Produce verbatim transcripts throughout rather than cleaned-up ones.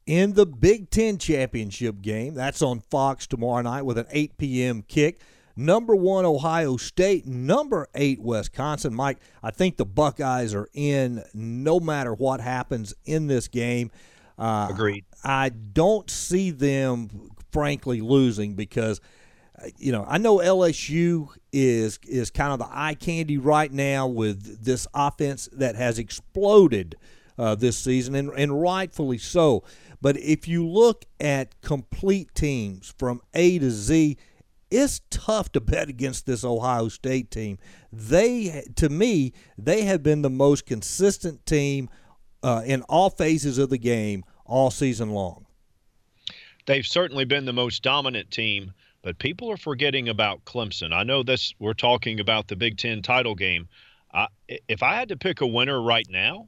in the Big Ten championship game. That's on Fox tomorrow night with an eight p.m. kick. Number one, Ohio State. Number eight, Wisconsin. Mike, I think the Buckeyes are in no matter what happens in this game. Uh, Agreed. I don't see them, frankly, losing because, you know, I know L S U is is kind of the eye candy right now with this offense that has exploded uh, this season, and, and rightfully so. But if you look at complete teams from A to Z, it's tough to bet against this Ohio State team. They, to me, they have been the most consistent team uh, in all phases of the game all season long. They've certainly been the most dominant team, but people are forgetting about Clemson. I know this. We're talking about the Big Ten title game. I, if I had to pick a winner right now,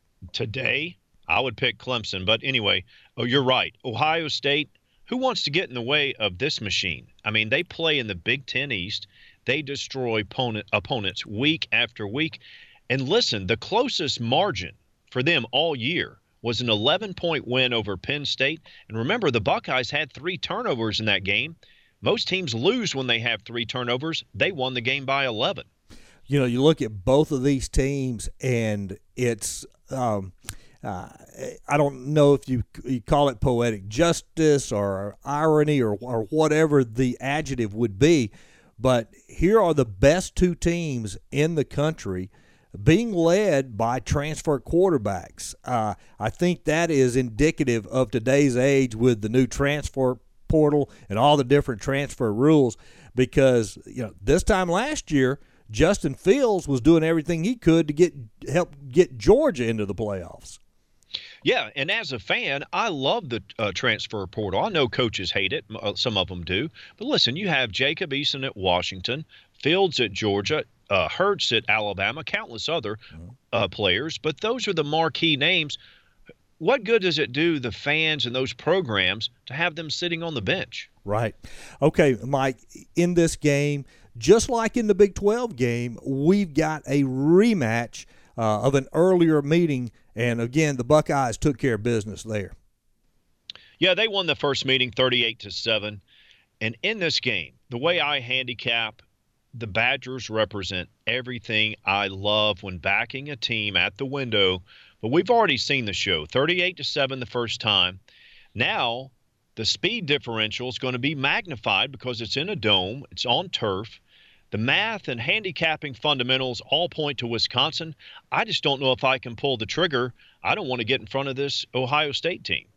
today, I would pick Clemson. But anyway, oh, you're right. Ohio State, who wants to get in the way of this machine? I mean, they play in the Big Ten East. They destroy opponent, opponents week after week. And listen, the closest margin for them all year was an eleven-point win over Penn State. And remember, the Buckeyes had three turnovers in that game. Most teams lose when they have three turnovers. They won the game by eleven. You know, you look at both of these teams, and it's um, uh, I don't know if you, you call it poetic justice or irony or, or whatever the adjective would be, but here are the best two teams in the country being led by transfer quarterbacks. Uh, I think that is indicative of today's age with the new transfer portal and all the different transfer rules, because you know this time last year Justin Fields was doing everything he could to get help get Georgia into the playoffs. Yeah, and as a fan, I love the uh, transfer portal. I know coaches hate it. Uh, some of them do. But listen, you have Jacob Eason at Washington, Fields at Georgia, uh, Hurts at Alabama, countless other uh, players. But those are the marquee names. What good does it do the fans and those programs to have them sitting on the bench? Right. Okay, Mike, in this game, just like in the Big twelve game, we've got a rematch uh, of an earlier meeting. And, again, the Buckeyes took care of business there. Yeah, they won the first meeting thirty-eight to seven. And in this game, the way I handicap, the Badgers represent everything I love when backing a team at the window. But we've already seen the show, thirty-eight to seven the first time. Now the speed differential is going to be magnified because it's in a dome. It's on turf. The math and handicapping fundamentals all point to Wisconsin. I just don't know if I can pull the trigger. I don't want to get in front of this Ohio State team.